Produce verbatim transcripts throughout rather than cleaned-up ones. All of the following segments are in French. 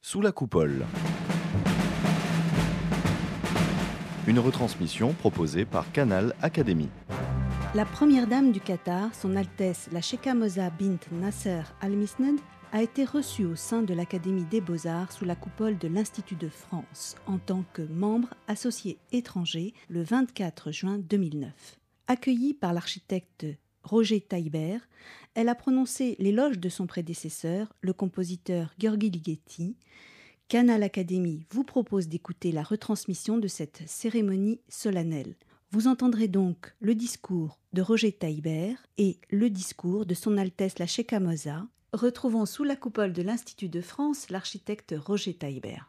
Sous la coupole. Une retransmission proposée par Canal Académie. La première dame du Qatar, son Altesse la Sheikha Moza bint Nasser Al-Misnad, a été reçue au sein de l'Académie des Beaux-Arts sous la coupole de l'Institut de France en tant que membre associé étranger le vingt-quatre juin deux mille neuf. Accueillie par l'architecte Roger Taillibert, elle a prononcé l'éloge de son prédécesseur, le compositeur Gheorghi Ligeti. Canal Académie vous propose d'écouter la retransmission de cette cérémonie solennelle. Vous entendrez donc le discours de Roger Taillibert et le discours de son Altesse la Sheikha Moza. Retrouvons sous la coupole de l'Institut de France l'architecte Roger Taillibert.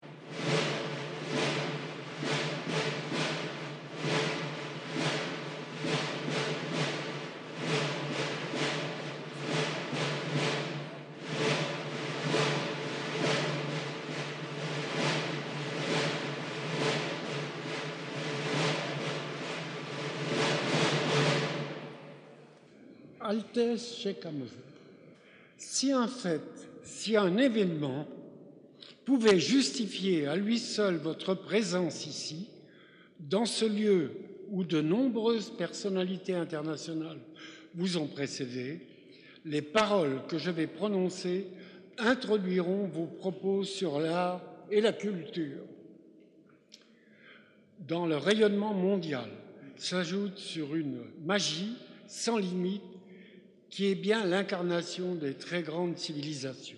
Altesse Sheikha Moza, si un fait, si un événement pouvait justifier à lui seul votre présence ici, dans ce lieu où de nombreuses personnalités internationales vous ont précédé, les paroles que je vais prononcer introduiront vos propos sur l'art et la culture. Dans le rayonnement mondial s'ajoute sur une magie sans limite qui est bien l'incarnation des très grandes civilisations.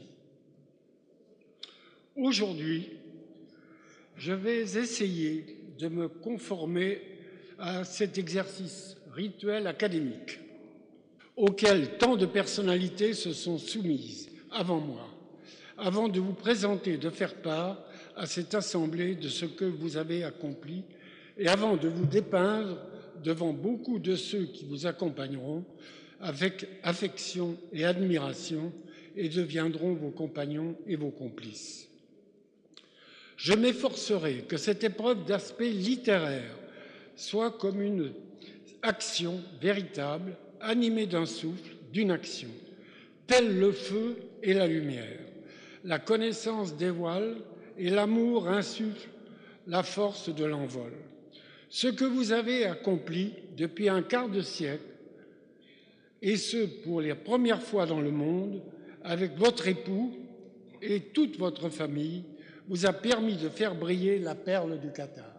Aujourd'hui, je vais essayer de me conformer à cet exercice rituel académique auquel tant de personnalités se sont soumises avant moi, avant de vous présenter, de faire part à cette assemblée de ce que vous avez accompli et avant de vous dépeindre devant beaucoup de ceux qui vous accompagneront avec affection et admiration et deviendront vos compagnons et vos complices. Je m'efforcerai que cette épreuve d'aspect littéraire soit comme une action véritable, animée d'un souffle, d'une action, tel le feu et la lumière. La connaissance dévoile et l'amour insuffle la force de l'envol. Ce que vous avez accompli depuis un quart de siècle, et ce pour les premières fois dans le monde, avec votre époux et toute votre famille, vous a permis de faire briller la perle du Qatar.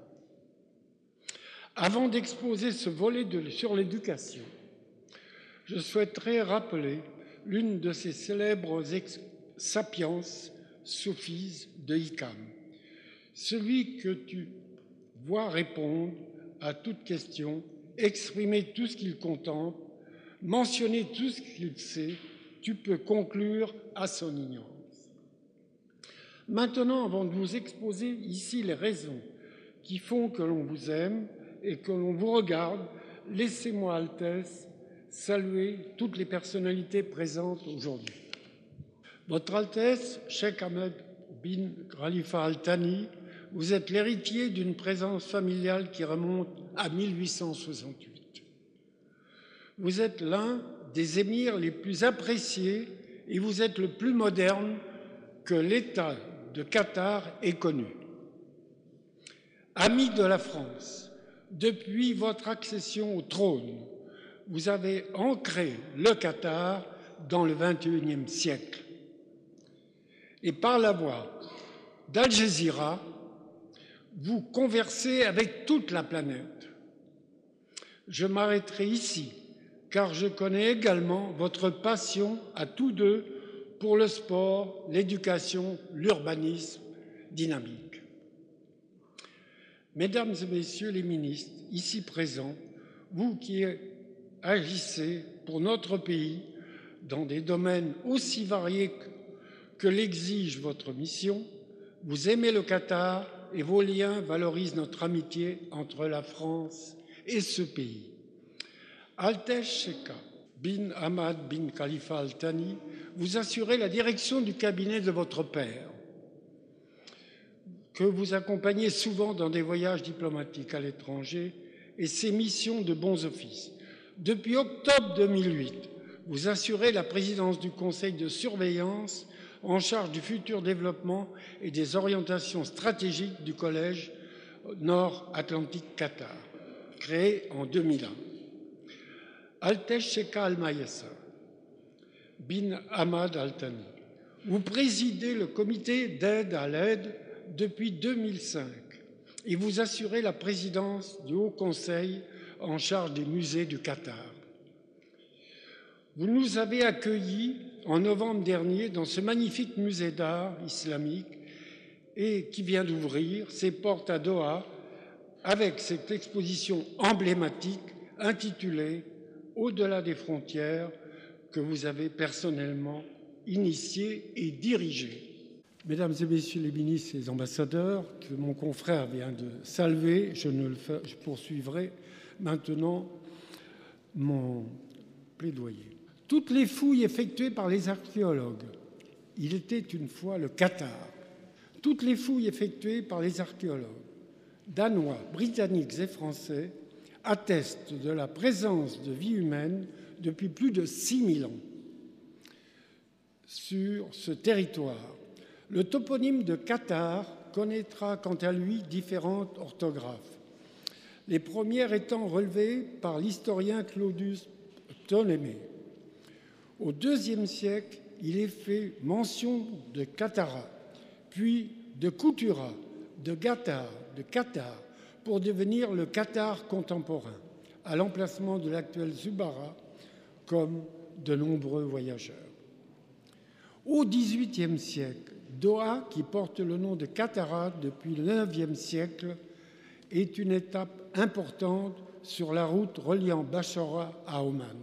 Avant d'exposer ce volet de, sur l'éducation, je souhaiterais rappeler l'une de ces célèbres sapiences soufis de Hikam, celui que tu vois répondre à toute question, exprimer tout ce qu'il contemple, mentionner tout ce qu'il sait, tu peux conclure à son ignorance. Maintenant, avant de vous exposer ici les raisons qui font que l'on vous aime et que l'on vous regarde, laissez-moi, Altesse, saluer toutes les personnalités présentes aujourd'hui. Votre Altesse, Cheikh Ahmed bin Khalifa Al Thani, vous êtes l'héritier d'une présence familiale qui remonte à mille huit cent soixante-huit. Vous êtes l'un des émirs les plus appréciés et vous êtes le plus moderne que l'État de Qatar ait connu. Ami de la France, depuis votre accession au trône, vous avez ancré le Qatar dans le vingt et unième siècle. Et par la voie d'Al Jazeera, vous conversez avec toute la planète. Je m'arrêterai ici, car je connais également votre passion à tous deux pour le sport, l'éducation, l'urbanisme dynamique. Mesdames et messieurs les ministres, ici présents, vous qui agissez pour notre pays dans des domaines aussi variés que l'exige votre mission, vous aimez le Qatar et vos liens valorisent notre amitié entre la France et ce pays. Altesse Sheikha bin Ahmad bin Khalifa Al Thani, vous assurez la direction du cabinet de votre père, que vous accompagnez souvent dans des voyages diplomatiques à l'étranger et ses missions de bons offices. Depuis octobre deux mille huit, vous assurez la présidence du Conseil de surveillance en charge du futur développement et des orientations stratégiques du Collège Nord-Atlantique Qatar, créé en deux mille un. Altesse Sheikha Al-Mayessa bin Hamad Al Thani, vous présidez le comité d'aide à l'aide depuis deux mille cinq et vous assurez la présidence du Haut Conseil en charge des musées du Qatar. Vous nous avez accueillis en novembre dernier dans ce magnifique musée d'art islamique et qui vient d'ouvrir ses portes à Doha avec cette exposition emblématique intitulée « Au-delà des frontières » que vous avez personnellement initiée et dirigée. Mesdames et Messieurs les ministres et les ambassadeurs, que mon confrère vient de saluer, je, ne le fais, je poursuivrai maintenant mon plaidoyer. Toutes les fouilles effectuées par les archéologues, il était une fois le Qatar, toutes les fouilles effectuées par les archéologues, danois, britanniques et français, attestent de la présence de vie humaine depuis plus de six mille ans sur ce territoire. Le toponyme de Qatar connaîtra quant à lui différentes orthographes, les premières étant relevées par l'historien Claudius Ptolémée. Au deuxième siècle, il est fait mention de Katara, puis de Koutura, de Gatar, de Qatar, pour devenir le Qatar contemporain, à l'emplacement de l'actuel Zubara, comme de nombreux voyageurs. Au dix-huitième siècle, Doha, qui porte le nom de Qattara depuis le neuvième siècle, est une étape importante sur la route reliant Bachara à Oman.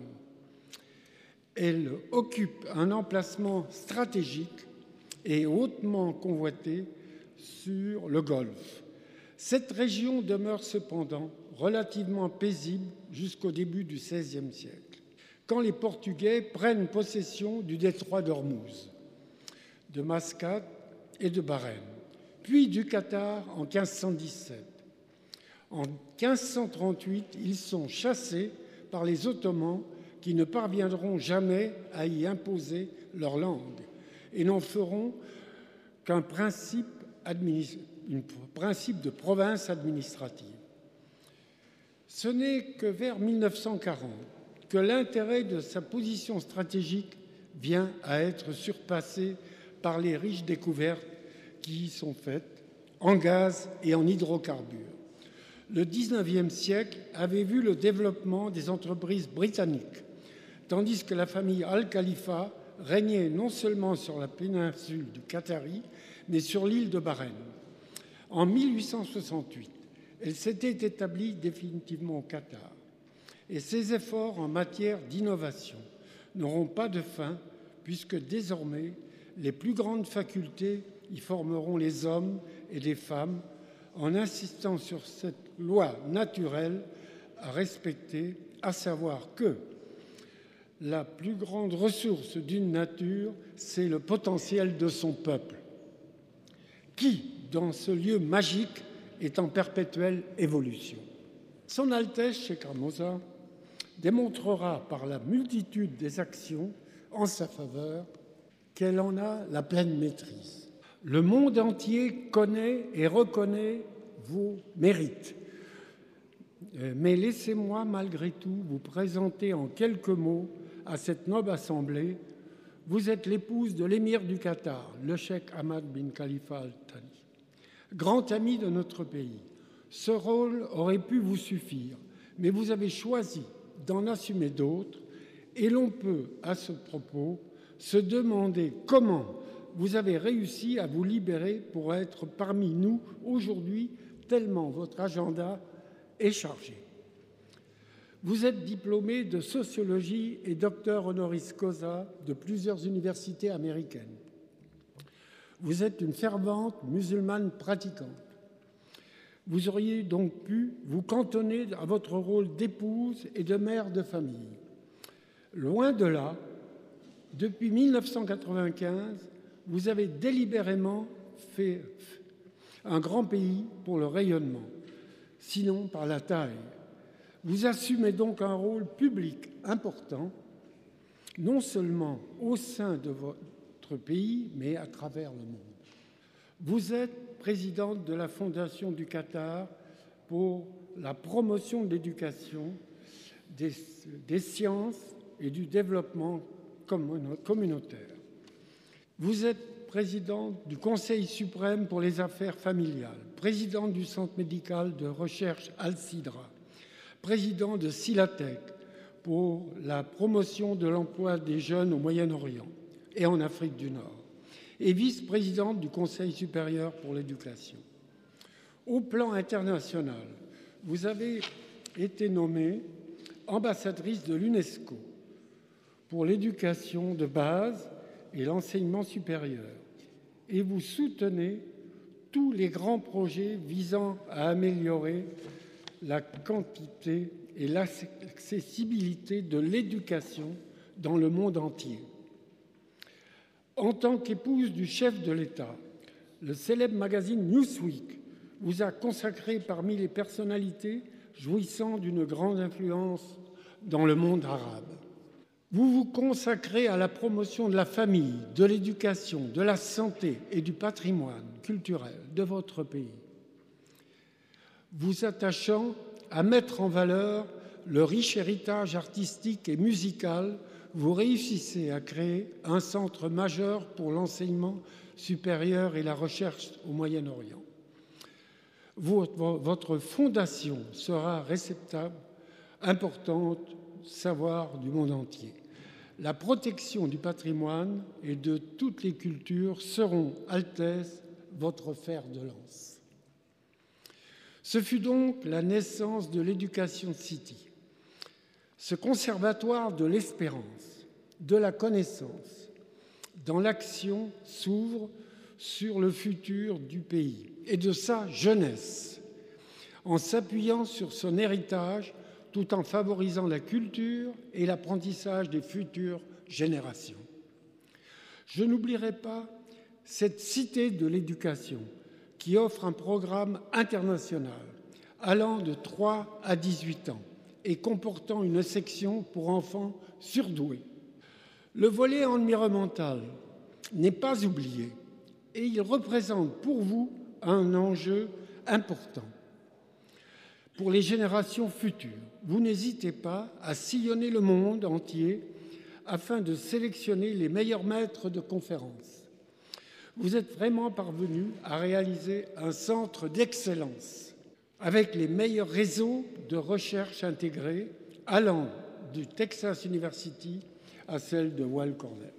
Elle occupe un emplacement stratégique et hautement convoité sur le Golfe. Cette région demeure cependant relativement paisible jusqu'au début du seizième siècle, quand les Portugais prennent possession du détroit d'Ormuz, de Mascate et de Bahreïn, puis du Qatar en quinze cent dix-sept. En quinze cent trente-huit, ils sont chassés par les Ottomans qui ne parviendront jamais à y imposer leur langue et n'en feront qu'un principe, administ... principe de province administrative. Ce n'est que vers mille neuf cent quarante que l'intérêt de sa position stratégique vient à être surpassé par les riches découvertes qui y sont faites en gaz et en hydrocarbures. Le dix-neuvième siècle avait vu le développement des entreprises britanniques, tandis que la famille Al-Khalifa régnait non seulement sur la péninsule du Qatari, mais sur l'île de Bahreïn. En mille huit cent soixante-huit, elle s'était établie définitivement au Qatar, et ses efforts en matière d'innovation n'auront pas de fin, puisque désormais, les plus grandes facultés y formeront les hommes et les femmes, en insistant sur cette loi naturelle à respecter, à savoir que la plus grande ressource d'une nature, c'est le potentiel de son peuple, qui, dans ce lieu magique, est en perpétuelle évolution. Son Altesse Sheikha Moza démontrera par la multitude des actions en sa faveur qu'elle en a la pleine maîtrise. Le monde entier connaît et reconnaît vos mérites. Mais laissez-moi malgré tout vous présenter en quelques mots à cette noble assemblée. Vous êtes l'épouse de l'émir du Qatar, le cheikh Hamad bin Khalifa Al Thani, grand ami de notre pays. Ce rôle aurait pu vous suffire, mais vous avez choisi d'en assumer d'autres, et l'on peut, à ce propos, se demander comment vous avez réussi à vous libérer pour être parmi nous aujourd'hui, tellement votre agenda est chargé. Vous êtes diplômé de sociologie et docteur honoris causa de plusieurs universités américaines. Vous êtes une fervente musulmane pratiquante. Vous auriez donc pu vous cantonner à votre rôle d'épouse et de mère de famille. Loin de là, depuis mille neuf cent quatre-vingt-quinze, vous avez délibérément fait un grand pays pour le rayonnement, sinon par la taille. Vous assumez donc un rôle public important, non seulement au sein de, vo votre pays, mais à travers le monde. Vous êtes présidente de la Fondation du Qatar pour la promotion de l'éducation, des, des sciences et du développement communautaire. Vous êtes présidente du Conseil suprême pour les affaires familiales, présidente du Centre médical de recherche Al-Sidra, président de Silatec pour la promotion de l'emploi des jeunes au Moyen-Orient et en Afrique du Nord, et vice-présidente du Conseil supérieur pour l'éducation. Au plan international, vous avez été nommée ambassadrice de l'UNESCO pour l'éducation de base et l'enseignement supérieur, et vous soutenez tous les grands projets visant à améliorer la quantité et l'accessibilité de l'éducation dans le monde entier. En tant qu'épouse du chef de l'État, le célèbre magazine Newsweek vous a consacré parmi les personnalités jouissant d'une grande influence dans le monde arabe. Vous vous consacrez à la promotion de la famille, de l'éducation, de la santé et du patrimoine culturel de votre pays, vous attachant à mettre en valeur le riche héritage artistique et musical. Vous réussissez à créer un centre majeur pour l'enseignement supérieur et la recherche au Moyen-Orient. Votre fondation sera réceptacle importante savoir du monde entier. La protection du patrimoine et de toutes les cultures seront, Altesse, votre fer de lance. Ce fut donc la naissance de l'Education City, ce conservatoire de l'espérance, de la connaissance, dans l'action s'ouvre sur le futur du pays et de sa jeunesse, en s'appuyant sur son héritage tout en favorisant la culture et l'apprentissage des futures générations. Je n'oublierai pas cette cité de l'éducation qui offre un programme international allant de trois à dix-huit ans et comportant une section pour enfants surdoués. Le volet environnemental n'est pas oublié et il représente pour vous un enjeu important. Pour les générations futures, vous n'hésitez pas à sillonner le monde entier afin de sélectionner les meilleurs maîtres de conférences. Vous êtes vraiment parvenu à réaliser un centre d'excellence avec les meilleurs réseaux de recherche intégrés allant du Texas University à celle de Weill Cornell.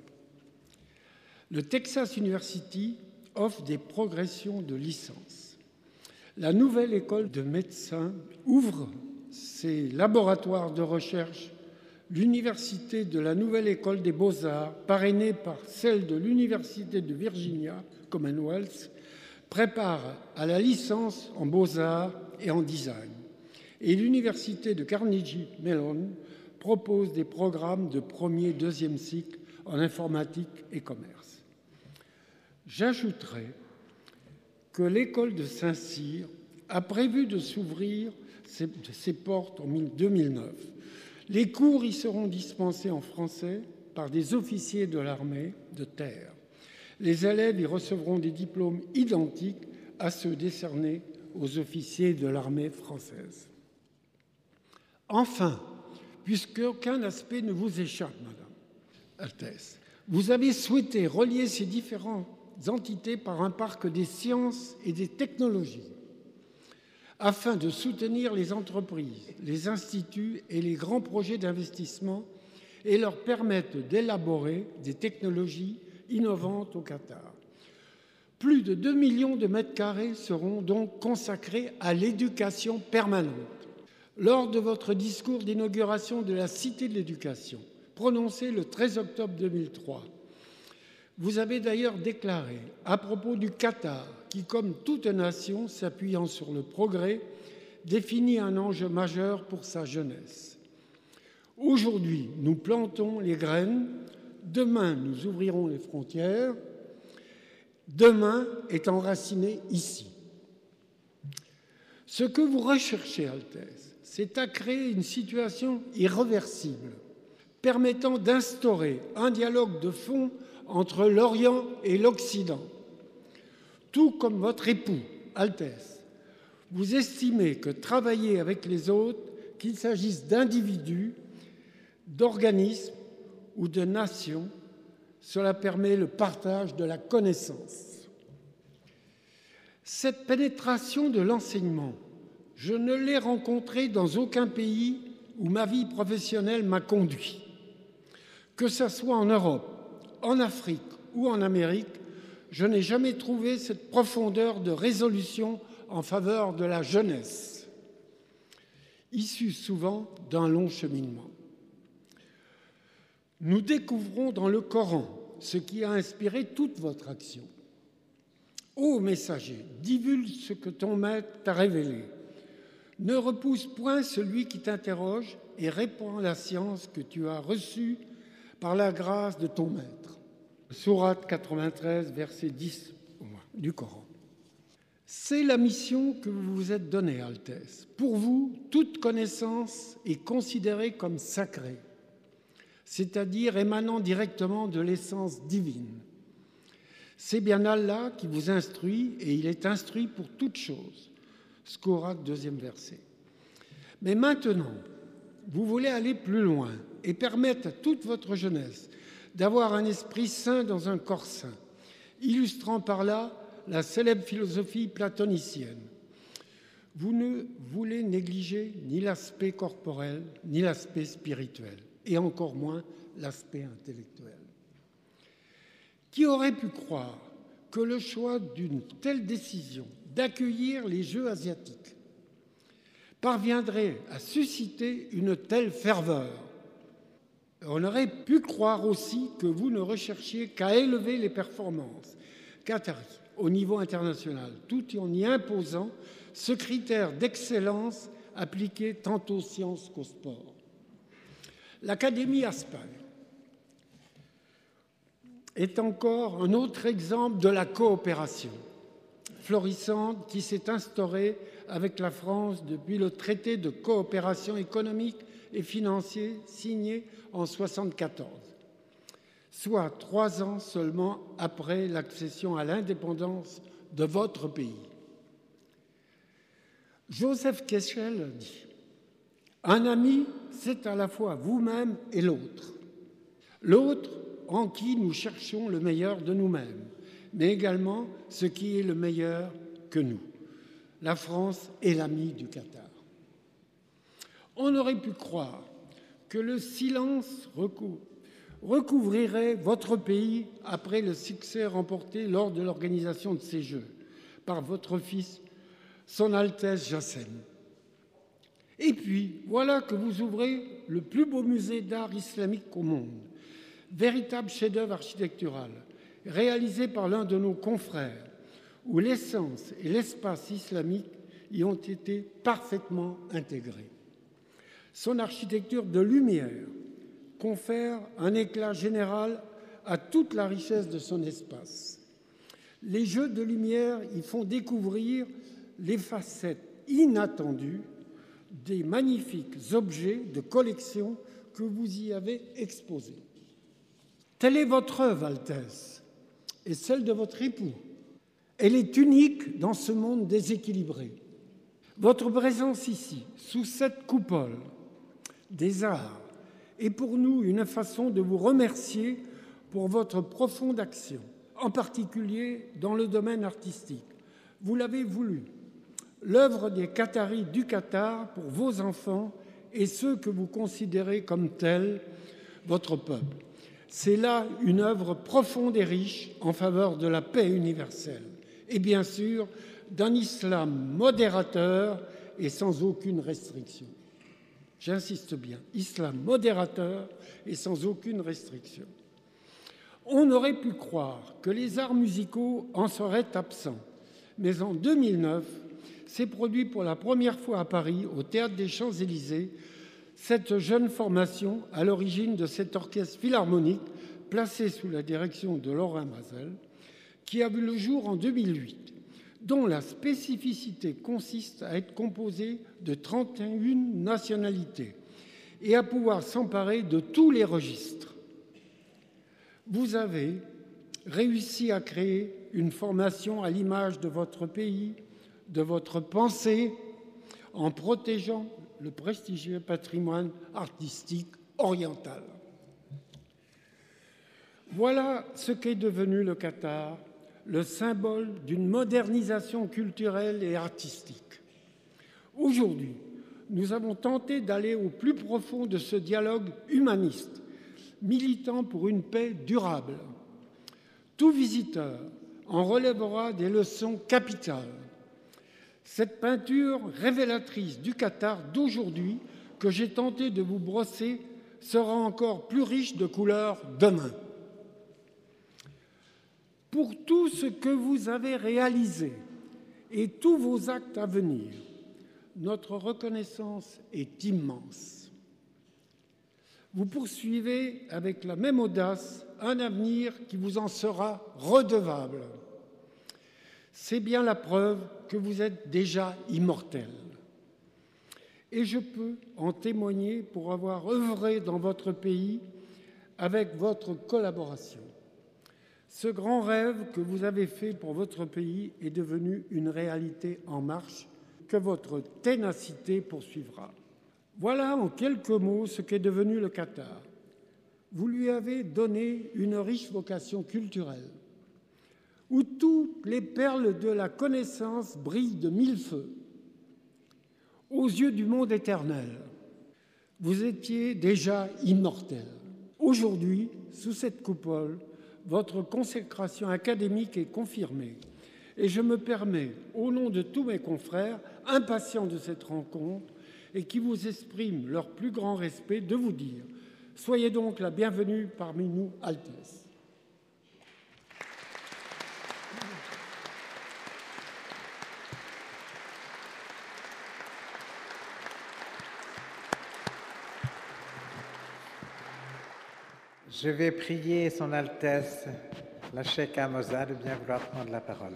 Le Texas University offre des progressions de licence. La nouvelle école de médecins ouvre ses laboratoires de recherche. L'université de la Nouvelle École des Beaux-Arts, parrainée par celle de l'Université de Virginia, Commonwealth, prépare à la licence en Beaux-Arts et en Design. Et l'Université de Carnegie Mellon propose des programmes de premier et deuxième cycle en informatique et commerce. J'ajouterai que l'école de Saint-Cyr a prévu de s'ouvrir ses, ses portes en deux mille neuf. Les cours y seront dispensés en français par des officiers de l'armée de terre. Les élèves y recevront des diplômes identiques à ceux décernés aux officiers de l'armée française. Enfin, puisqu'aucun aspect ne vous échappe, Madame Altesse, vous avez souhaité relier ces différentes entités par un parc des sciences et des technologies, afin de soutenir les entreprises, les instituts et les grands projets d'investissement et leur permettre d'élaborer des technologies innovantes au Qatar. Plus de deux millions de mètres carrés seront donc consacrés à l'éducation permanente. Lors de votre discours d'inauguration de la Cité de l'éducation, prononcé le treize octobre deux mille trois, vous avez d'ailleurs déclaré à propos du Qatar, qui, comme toute nation s'appuyant sur le progrès, définit un enjeu majeur pour sa jeunesse. Aujourd'hui, nous plantons les graines, demain, nous ouvrirons les frontières, demain est enraciné ici. Ce que vous recherchez, Altesse, c'est à créer une situation irréversible, permettant d'instaurer un dialogue de fond entre l'Orient et l'Occident. Tout comme votre époux, Altesse, vous estimez que travailler avec les autres, qu'il s'agisse d'individus, d'organismes ou de nations, cela permet le partage de la connaissance. Cette pénétration de l'enseignement, je ne l'ai rencontrée dans aucun pays où ma vie professionnelle m'a conduit. Que ce soit en Europe, en Afrique ou en Amérique, je n'ai jamais trouvé cette profondeur de résolution en faveur de la jeunesse, issue souvent d'un long cheminement. Nous découvrons dans le Coran ce qui a inspiré toute votre action. Ô messager, divulgue ce que ton maître t'a révélé. Ne repousse point celui qui t'interroge et répands la science que tu as reçue par la grâce de ton maître. Sourate quatre-vingt-treize, verset dix du Coran. C'est la mission que vous vous êtes donnée, Altesse. Pour vous, toute connaissance est considérée comme sacrée, c'est-à-dire émanant directement de l'essence divine. C'est bien Allah qui vous instruit et il est instruit pour toutes choses. Sourate deuxième verset. Mais maintenant, vous voulez aller plus loin et permettre à toute votre jeunesse d'avoir un esprit sain dans un corps sain, illustrant par là la célèbre philosophie platonicienne. Vous ne voulez négliger ni l'aspect corporel, ni l'aspect spirituel, et encore moins l'aspect intellectuel. Qui aurait pu croire que le choix d'une telle décision d'accueillir les Jeux asiatiques parviendrait à susciter une telle ferveur? On aurait pu croire aussi que vous ne recherchiez qu'à élever les performances qataries au niveau international, tout en y imposant ce critère d'excellence appliqué tant aux sciences qu'au sport. L'Académie Aspire est encore un autre exemple de la coopération florissante qui s'est instaurée avec la France depuis le traité de coopération économique et financier signé en mille neuf cent soixante-quatorze, soit trois ans seulement après l'accession à l'indépendance de votre pays. Joseph Kessel dit « Un ami, c'est à la fois vous-même et l'autre. L'autre en qui nous cherchons le meilleur de nous-mêmes, mais également ce qui est le meilleur que nous. La France est l'ami du Qatar. » On aurait pu croire que le silence recou- recouvrirait votre pays après le succès remporté lors de l'organisation de ces Jeux par votre fils, Son Altesse Jassem. Et puis, voilà que vous ouvrez le plus beau musée d'art islamique au monde, véritable chef-d'œuvre architectural, réalisé par l'un de nos confrères, où l'essence et l'espace islamique y ont été parfaitement intégrés. Son architecture de lumière confère un éclat général à toute la richesse de son espace. Les jeux de lumière y font découvrir les facettes inattendues des magnifiques objets de collection que vous y avez exposés. Telle est votre œuvre, Altesse, et celle de votre époux. Elle est unique dans ce monde déséquilibré. Votre présence ici, sous cette coupole des arts, est pour nous une façon de vous remercier pour votre profonde action, en particulier dans le domaine artistique. Vous l'avez voulu. L'œuvre des Qataris du Qatar pour vos enfants et ceux que vous considérez comme tels, votre peuple. C'est là une œuvre profonde et riche en faveur de la paix universelle et bien sûr d'un islam modérateur et sans aucune restriction. J'insiste bien, islam modérateur et sans aucune restriction. On aurait pu croire que les arts musicaux en seraient absents, mais en deux mille neuf, s'est produit pour la première fois à Paris, au Théâtre des Champs-Élysées, cette jeune formation à l'origine de cet orchestre philharmonique placé sous la direction de Laurent Mazel, qui a vu le jour en deux mille huit, dont la spécificité consiste à être composé de trente et une nationalités et à pouvoir s'emparer de tous les registres. Vous avez, réussi à créer une formation à l'image de votre pays, de votre pensée, en protégeant le prestigieux patrimoine artistique oriental. Voilà ce qu'est devenu le Qatar, le symbole d'une modernisation culturelle et artistique. Aujourd'hui, nous avons tenté d'aller au plus profond de ce dialogue humaniste, militant pour une paix durable. Tout visiteur en relèvera des leçons capitales. Cette peinture révélatrice du Qatar d'aujourd'hui que j'ai tenté de vous brosser sera encore plus riche de couleurs demain. Pour tout ce que vous avez réalisé et tous vos actes à venir, notre reconnaissance est immense. Vous poursuivez avec la même audace un avenir qui vous en sera redevable. C'est bien la preuve que vous êtes déjà immortel. Et je peux en témoigner pour avoir œuvré dans votre pays avec votre collaboration. Ce grand rêve que vous avez fait pour votre pays est devenu une réalité en marche que votre ténacité poursuivra. Voilà en quelques mots ce qu'est devenu le Qatar. Vous lui avez donné une riche vocation culturelle, où toutes les perles de la connaissance brillent de mille feux. Aux yeux du monde éternel, vous étiez déjà immortel. Aujourd'hui, sous cette coupole, votre consécration académique est confirmée. Et je me permets, au nom de tous mes confrères, impatients de cette rencontre et qui vous expriment leur plus grand respect, de vous dire « Soyez donc la bienvenue parmi nous, Altesse ». Je vais prier Son Altesse, la Cheikha Moza, de bien vouloir prendre la parole.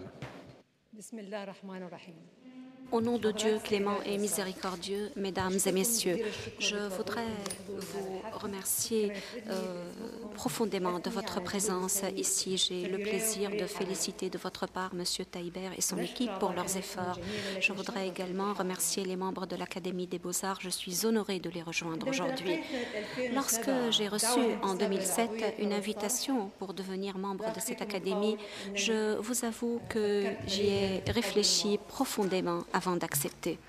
Au nom de Dieu clément et miséricordieux, mesdames et messieurs, je voudrais vous remercier euh, profondément de votre présence ici. J'ai le plaisir de féliciter de votre part M. Taïber et son équipe pour leurs efforts. Je voudrais également remercier les membres de l'Académie des Beaux-Arts. Je suis honorée de les rejoindre aujourd'hui. Lorsque j'ai reçu en deux mille sept une invitation pour devenir membre de cette académie, je vous avoue que j'y ai réfléchi profondément avant d'accepter.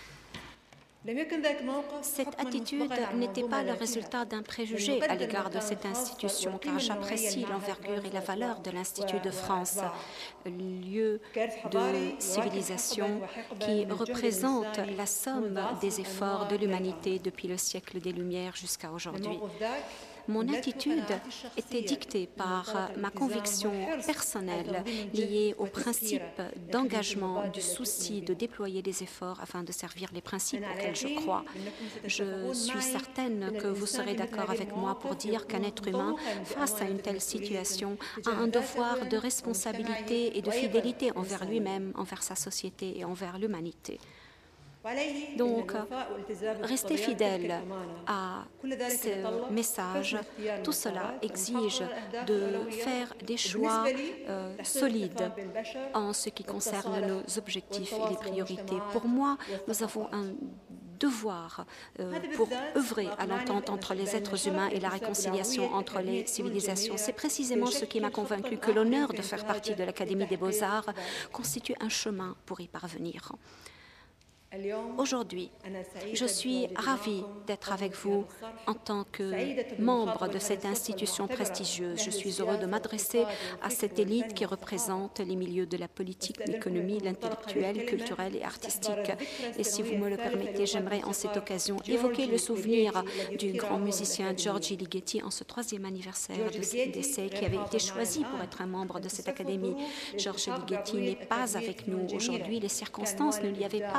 Cette attitude n'était pas le résultat d'un préjugé à l'égard de cette institution, car j'apprécie l'envergure et la valeur de l'Institut de France, lieu de civilisation qui représente la somme des efforts de l'humanité depuis le siècle des Lumières jusqu'à aujourd'hui. Mon attitude était dictée par ma conviction personnelle liée au principe d'engagement, du souci de déployer des efforts afin de servir les principes auxquels je crois. Je suis certaine que vous serez d'accord avec moi pour dire qu'un être humain, face à une telle situation, a un devoir de responsabilité et de fidélité envers lui-même, envers sa société et envers l'humanité. Donc, rester fidèle à ce message, tout cela exige de faire des choix euh, solides en ce qui concerne nos objectifs et les priorités. Pour moi, nous avons un devoir euh, pour œuvrer à l'entente entre les êtres humains et la réconciliation entre les civilisations. C'est précisément ce qui m'a convaincu que l'honneur de faire partie de l'Académie des Beaux-Arts constitue un chemin pour y parvenir. Aujourd'hui, je suis ravie d'être avec vous en tant que membre de cette institution prestigieuse. Je suis heureux de m'adresser à cette élite qui représente les milieux de la politique, l'économie, l'intellectuel, culturel et artistique. Et si vous me le permettez, j'aimerais en cette occasion évoquer le souvenir du grand musicien György Ligeti en ce troisième anniversaire de ses décès, qui avait été choisi pour être un membre de cette académie. György Ligeti n'est pas avec nous aujourd'hui. Les circonstances ne lui avaient pas permis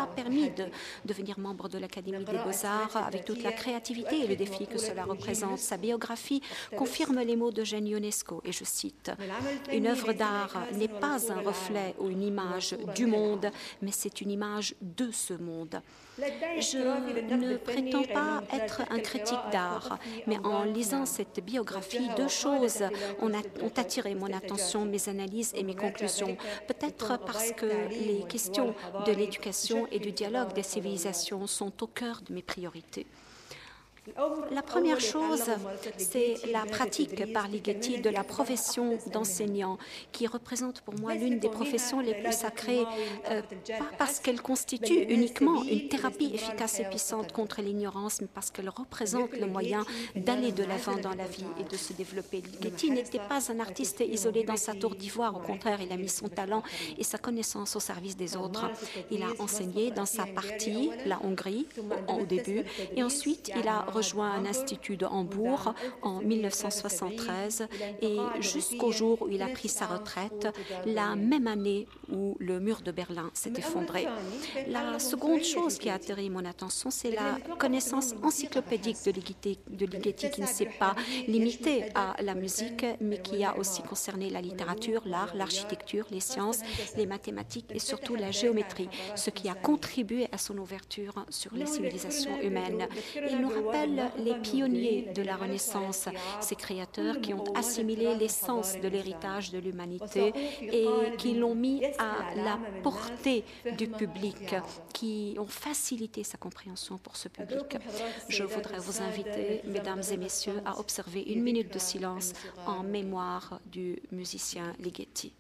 envie de devenir membre de l'Académie des Beaux-Arts avec toute la créativité et le défi que cela représente. Sa biographie confirme les mots d'Eugène Ionesco, et je cite « Une œuvre d'art n'est pas un reflet ou une image du monde, mais c'est une image de ce monde. » Je ne prétends pas être un critique d'art, mais en lisant cette biographie, deux choses ont, ont attiré mon attention, mes analyses et mes conclusions. Peut-être parce que les questions de l'éducation et du dialogue des civilisations sont au cœur de mes priorités. La première chose, c'est la pratique par Ligeti de la profession d'enseignant, qui représente pour moi l'une des professions les plus sacrées, euh, pas parce qu'elle constitue uniquement une thérapie efficace et puissante contre l'ignorance, mais parce qu'elle représente le moyen d'aller de l'avant dans la vie et de se développer. Ligeti n'était pas un artiste isolé dans sa tour d'ivoire, au contraire, il a mis son talent et sa connaissance au service des autres. Il a enseigné dans sa partie, la Hongrie, au, au début, et ensuite il a rejoint un institut de Hambourg en mille neuf cent soixante-treize et jusqu'au jour où il a pris sa retraite, la même année où le mur de Berlin s'est effondré. La seconde chose qui a attiré mon attention, c'est la connaissance encyclopédique de Ligeti, de Ligeti qui ne s'est pas limitée à la musique, mais qui a aussi concerné la littérature, l'art, l'architecture, les sciences, les mathématiques et surtout la géométrie, ce qui a contribué à son ouverture sur les civilisations humaines. Il nous rappelle les pionniers de la Renaissance, ces créateurs qui ont assimilé l'essence de l'héritage de l'humanité et qui l'ont mis à la portée du public, qui ont facilité sa compréhension pour ce public. Je voudrais vous inviter, mesdames et messieurs, à observer une minute de silence en mémoire du musicien Ligeti.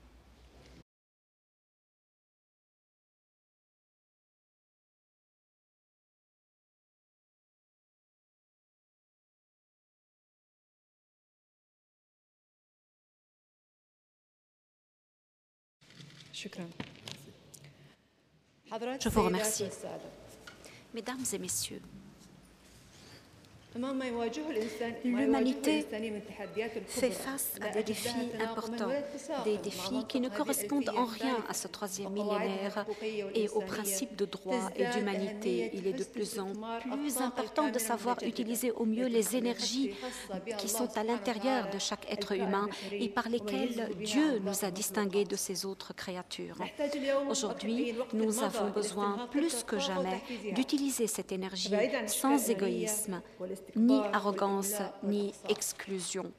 Je vous remercie. Mesdames et messieurs, l'humanité fait face à des défis importants, des défis qui ne correspondent en rien à ce troisième millénaire et aux principes de droit et d'humanité. Il est de plus en plus important de savoir utiliser au mieux les énergies qui sont à l'intérieur de chaque être humain et par lesquelles Dieu nous a distingués de ses autres créatures. Aujourd'hui, nous avons besoin plus que jamais d'utiliser cette énergie sans égoïsme, ni arrogance, ni exclusion.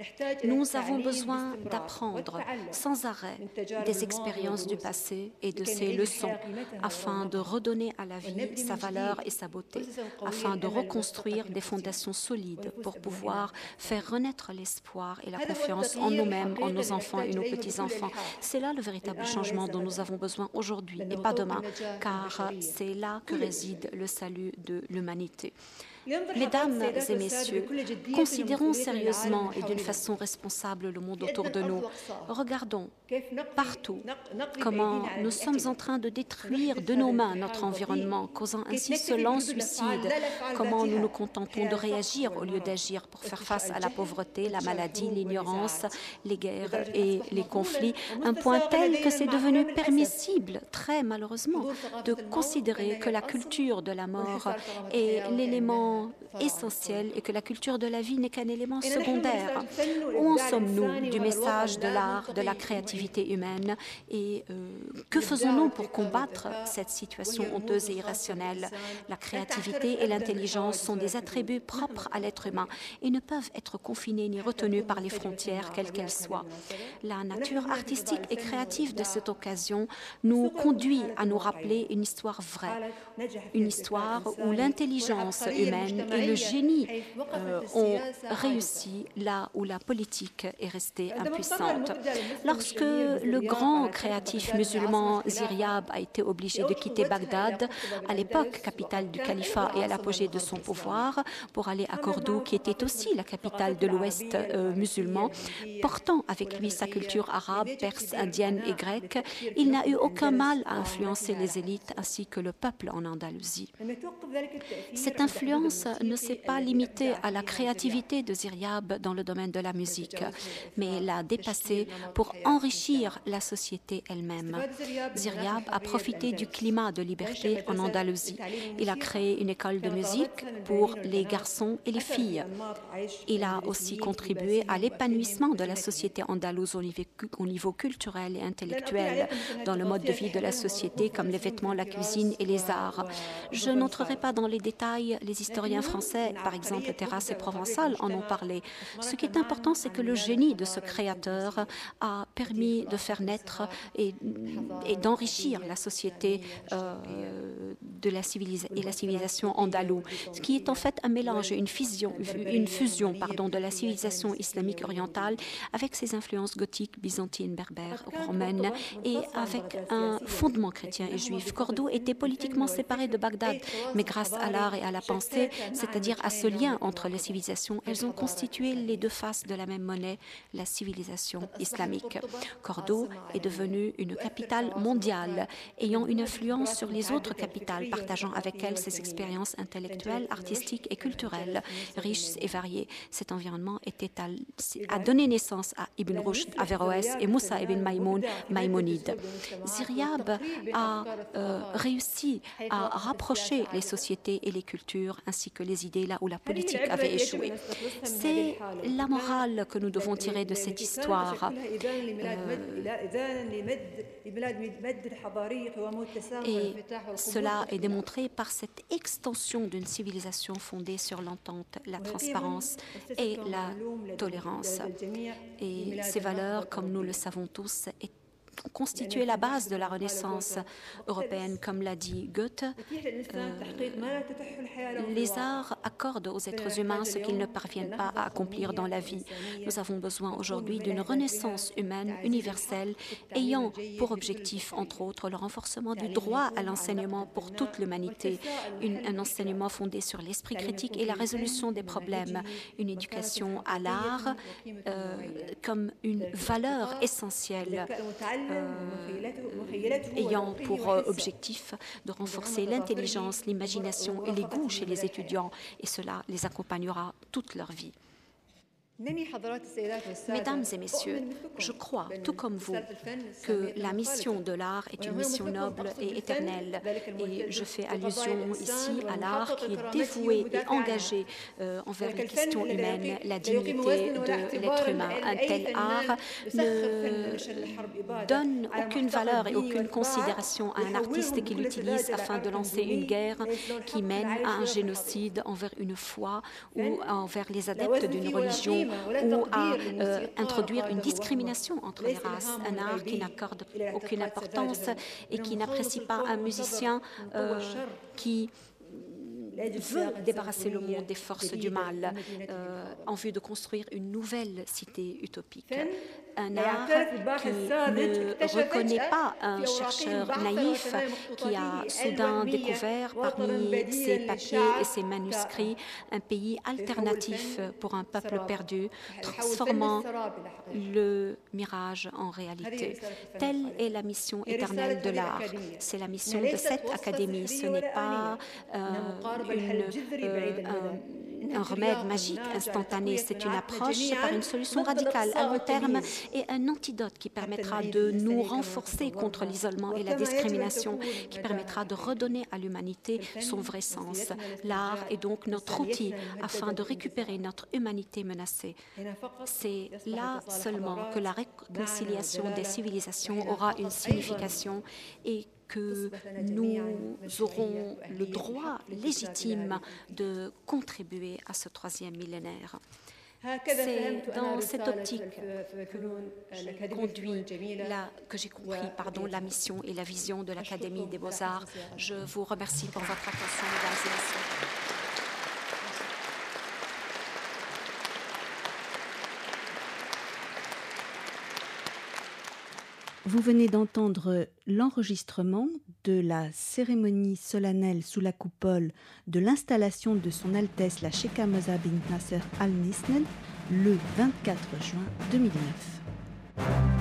Nous avons besoin d'apprendre sans arrêt des expériences du passé et de ses leçons afin de redonner à la vie sa valeur et sa beauté, afin de reconstruire des fondations solides pour pouvoir faire renaître l'espoir et la confiance en nous-mêmes, en nos enfants et nos petits-enfants. C'est là le véritable changement dont nous avons besoin aujourd'hui et pas demain, car c'est là que réside le salut de l'humanité. Mesdames et messieurs, considérons sérieusement et d'une façon responsable le monde autour de nous. Regardons partout comment nous sommes en train de détruire de nos mains notre environnement, causant ainsi ce lent suicide, comment nous nous contentons de réagir au lieu d'agir pour faire face à la pauvreté, la maladie, l'ignorance, les guerres et les conflits, un point tel que c'est devenu permissible, très malheureusement, de considérer que la culture de la mort est l'élément essentiel et que la culture de la vie n'est qu'un élément secondaire. Où en sommes-nous du message de l'art, de la créativité humaine et euh, que faisons-nous pour combattre cette situation honteuse et irrationnelle? La créativité et l'intelligence sont des attributs propres à l'être humain et ne peuvent être confinés ni retenus par les frontières, quelles qu'elles soient. La nature artistique et créative de cette occasion nous conduit à nous rappeler une histoire vraie, une histoire où l'intelligence humaine et le génie euh, ont réussi là où la politique est restée impuissante. Lorsque le grand créatif musulman Ziryab a été obligé de quitter Bagdad, à l'époque capitale du califat et à l'apogée de son pouvoir, pour aller à Cordoue, qui était aussi la capitale de l'Ouest euh, musulman, portant avec lui sa culture arabe, perse, indienne et grecque, il n'a eu aucun mal à influencer les élites ainsi que le peuple en Andalousie. Cette influence France ne s'est pas limitée à la créativité de Ziryab dans le domaine de la musique, mais l'a dépassée pour enrichir la société elle-même. Ziryab a profité du climat de liberté en Andalousie. Il a créé une école de musique pour les garçons et les filles. Il a aussi contribué à l'épanouissement de la société andalouse au niveau, au niveau culturel et intellectuel, dans le mode de vie de la société comme les vêtements, la cuisine et les arts. Je n'entrerai pas dans les détails, les historiens français, par exemple Terrasse et Provençal, en ont parlé. Ce qui est important, c'est que le génie de ce créateur a permis de faire naître et, et d'enrichir la société euh, de la civilisa- et la civilisation andalouse, ce qui est en fait un mélange, une fusion, une fusion pardon, de la civilisation islamique orientale avec ses influences gothiques, byzantines, berbères, romaines et avec un fondement chrétien et juif. Cordoue était politiquement séparé de Bagdad, mais grâce à l'art et à la pensée, c'est-à-dire à ce lien entre les civilisations, elles ont constitué les deux faces de la même monnaie, la civilisation islamique. Cordoue est devenue une capitale mondiale, ayant une influence sur les autres capitales, partageant avec elle ses expériences intellectuelles, artistiques et culturelles, riches et variées. Cet environnement était à, a donné naissance à Ibn Rushd, Averroès et Moussa ibn Maïmoun, Maïmonide. Ziryab a euh, réussi à rapprocher les sociétés et les cultures ainsi que les idées là où la politique avait échoué. C'est la morale que nous devons tirer de cette histoire. Euh, et cela est démontré par cette extension d'une civilisation fondée sur l'entente, la transparence et la tolérance. Et ces valeurs, comme nous le savons tous, est constitué la base de la Renaissance européenne, comme l'a dit Goethe. Euh, les arts accordent aux êtres humains ce qu'ils ne parviennent pas à accomplir dans la vie. Nous avons besoin aujourd'hui d'une renaissance humaine universelle ayant pour objectif, entre autres, le renforcement du droit à l'enseignement pour toute l'humanité, un enseignement fondé sur l'esprit critique et la résolution des problèmes, une éducation à l'art euh, comme une valeur essentielle. Euh, ayant pour euh, objectif de renforcer l'intelligence, l'imagination et les goûts chez les étudiants, et cela les accompagnera toute leur vie. Mesdames et messieurs, je crois, tout comme vous, que la mission de l'art est une mission noble et éternelle. Et je fais allusion ici à l'art qui est dévoué et engagé euh, envers les questions humaines, la dignité de l'être humain. Un tel art ne donne aucune valeur et aucune considération à un artiste qui l'utilise afin de lancer une guerre qui mène à un génocide envers une foi ou envers les adeptes d'une religion, ou à euh, introduire une discrimination entre les races, un art qui n'accorde aucune importance et qui n'apprécie pas un musicien euh, qui veut débarrasser le monde des forces du mal euh, en vue de construire une nouvelle cité utopique. Un art qui ne reconnaît pas un chercheur naïf qui a soudain découvert parmi ses papiers et ses manuscrits un pays alternatif pour un peuple perdu, transformant le mirage en réalité. Telle est la mission éternelle de l'art. C'est la mission de cette académie. Ce n'est pas euh, une, euh, un, un remède magique instantané, c'est une approche par une solution radicale à long terme et un antidote qui permettra de nous renforcer contre l'isolement et la discrimination, qui permettra de redonner à l'humanité son vrai sens. L'art est donc notre outil afin de récupérer notre humanité menacée. C'est là seulement que la réconciliation des civilisations aura une signification et que nous aurons le droit légitime de contribuer à ce troisième millénaire. C'est dans cette optique que, conduit la, que j'ai compris pardon, la mission et la vision de l'Académie des Beaux-Arts. Je vous remercie pour votre attention, mesdames et messieurs. Vous venez d'entendre l'enregistrement de la cérémonie solennelle sous la coupole de l'installation de Son Altesse la Sheikha Moza bint Nasser Al Misnad le vingt-quatre juin deux mille neuf.